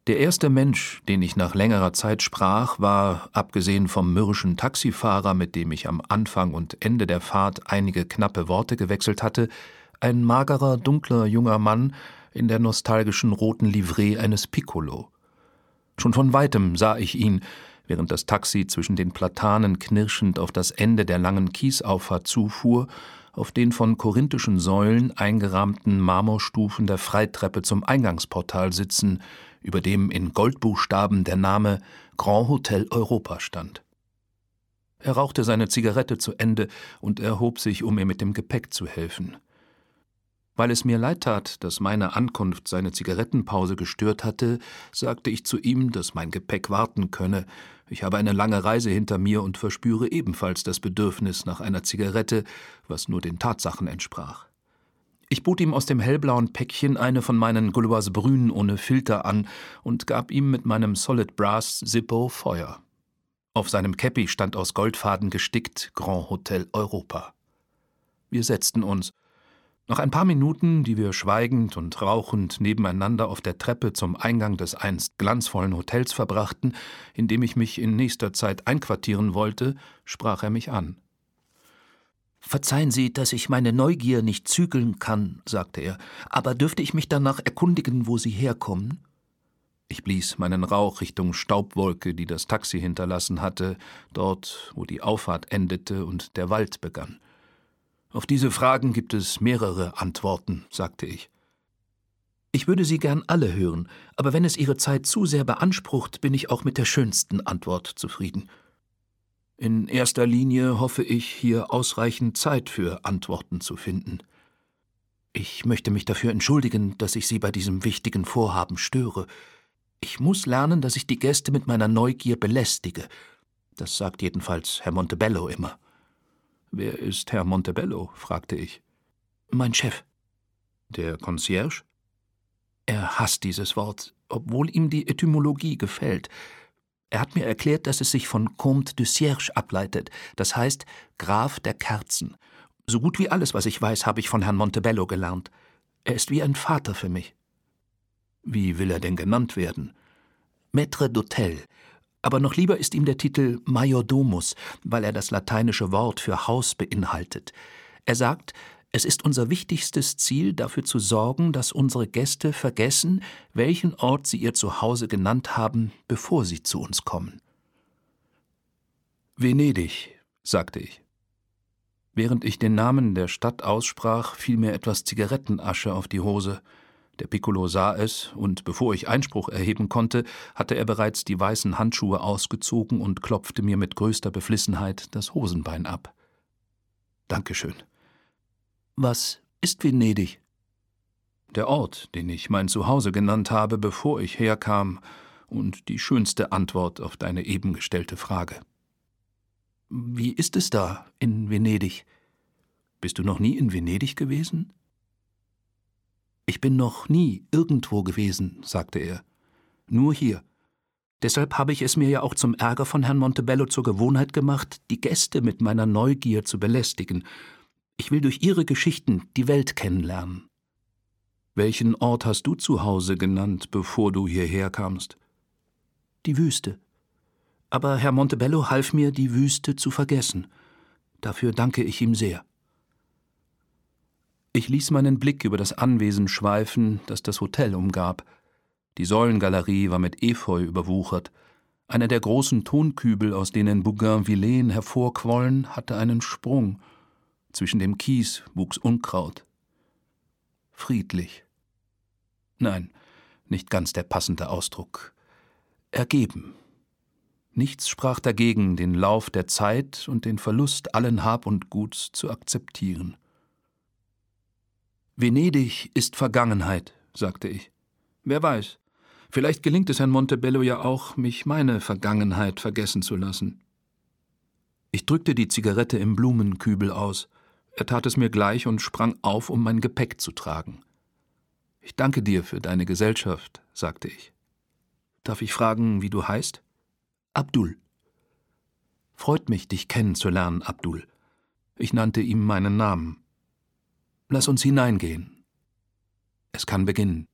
Der erste Mensch, den ich nach längerer Zeit sprach, war, abgesehen vom mürrischen Taxifahrer, mit dem ich am Anfang und Ende der Fahrt einige knappe Worte gewechselt hatte, ein magerer, dunkler junger Mann in der nostalgischen roten Livree eines Piccolo. Schon von weitem sah ich ihn, während das Taxi zwischen den Platanen knirschend auf das Ende der langen Kiesauffahrt zufuhr, auf den von korinthischen Säulen eingerahmten Marmorstufen der Freitreppe zum Eingangsportal sitzen, über dem in Goldbuchstaben der Name Grand Hotel Europa stand. Er rauchte seine Zigarette zu Ende und erhob sich, um mir mit dem Gepäck zu helfen. Weil es mir leid tat, dass meine Ankunft seine Zigarettenpause gestört hatte, sagte ich zu ihm, dass mein Gepäck warten könne. Ich habe eine lange Reise hinter mir und verspüre ebenfalls das Bedürfnis nach einer Zigarette, was nur den Tatsachen entsprach. Ich bot ihm aus dem hellblauen Päckchen eine von meinen Gauloise Brune ohne Filter an und gab ihm mit meinem Solid Brass Zippo Feuer. Auf seinem Käppi stand aus Goldfaden gestickt Grand Hotel Europa. Wir setzten uns. Nach ein paar Minuten, die wir schweigend und rauchend nebeneinander auf der Treppe zum Eingang des einst glanzvollen Hotels verbrachten, in dem ich mich in nächster Zeit einquartieren wollte, sprach er mich an. »Verzeihen Sie, dass ich meine Neugier nicht zügeln kann«, sagte er, »aber dürfte ich mich danach erkundigen, wo Sie herkommen?« Ich blies meinen Rauch Richtung Staubwolke, die das Taxi hinterlassen hatte, dort, wo die Auffahrt endete und der Wald begann. »Auf diese Fragen gibt es mehrere Antworten«, sagte ich. »Ich würde sie gern alle hören, aber wenn es Ihre Zeit zu sehr beansprucht, bin ich auch mit der schönsten Antwort zufrieden.« »In erster Linie hoffe ich, hier ausreichend Zeit für Antworten zu finden. Ich möchte mich dafür entschuldigen, dass ich Sie bei diesem wichtigen Vorhaben störe. Ich muss lernen, dass ich die Gäste mit meiner Neugier belästige. Das sagt jedenfalls Herr Montebello immer.« »Wer ist Herr Montebello?« fragte ich. »Mein Chef.« »Der Concierge?« Er hasst dieses Wort, obwohl ihm die Etymologie gefällt. Er hat mir erklärt, dass es sich von Comte de Cierge ableitet, das heißt Graf der Kerzen. So gut wie alles, was ich weiß, habe ich von Herrn Montebello gelernt. Er ist wie ein Vater für mich.« »Wie will er denn genannt werden?« »Maître d'Hôtel. Aber noch lieber ist ihm der Titel Majordomus, weil er das lateinische Wort für Haus beinhaltet. Er sagt, es ist unser wichtigstes Ziel, dafür zu sorgen, dass unsere Gäste vergessen, welchen Ort sie ihr Zuhause genannt haben, bevor sie zu uns kommen.« »Venedig«, sagte ich. Während ich den Namen der Stadt aussprach, fiel mir etwas Zigarettenasche auf die Hose. Der Piccolo sah es, und bevor ich Einspruch erheben konnte, hatte er bereits die weißen Handschuhe ausgezogen und klopfte mir mit größter Beflissenheit das Hosenbein ab. »Dankeschön. Was ist Venedig?« »Der Ort, den ich mein Zuhause genannt habe, bevor ich herkam, und die schönste Antwort auf deine eben gestellte Frage.« »Wie ist es da in Venedig? Bist du noch nie in Venedig gewesen?« »Ich bin noch nie irgendwo gewesen«, sagte er. »Nur hier. Deshalb habe ich es mir ja auch zum Ärger von Herrn Montebello zur Gewohnheit gemacht, die Gäste mit meiner Neugier zu belästigen. Ich will durch ihre Geschichten die Welt kennenlernen.« »Welchen Ort hast du zu Hause genannt, bevor du hierher kamst?« »Die Wüste. Aber Herr Montebello half mir, die Wüste zu vergessen. Dafür danke ich ihm sehr.« Ich ließ meinen Blick über das Anwesen schweifen, das das Hotel umgab. Die Säulengalerie war mit Efeu überwuchert. Einer der großen Tonkübel, aus denen Bougainvilleen hervorquollen, hatte einen Sprung. Zwischen dem Kies wuchs Unkraut. Friedlich. Nein, nicht ganz der passende Ausdruck. Ergeben. Nichts sprach dagegen, den Lauf der Zeit und den Verlust allen Hab und Guts zu akzeptieren. »Venedig ist Vergangenheit«, sagte ich. »Wer weiß, vielleicht gelingt es Herrn Montebello ja auch, mich meine Vergangenheit vergessen zu lassen.« Ich drückte die Zigarette im Blumenkübel aus. Er tat es mir gleich und sprang auf, um mein Gepäck zu tragen. »Ich danke dir für deine Gesellschaft«, sagte ich. »Darf ich fragen, wie du heißt?« »Abdul.« »Freut mich, dich kennenzulernen, Abdul.« Ich nannte ihm meinen Namen. »Lass uns hineingehen. Es kann beginnen.«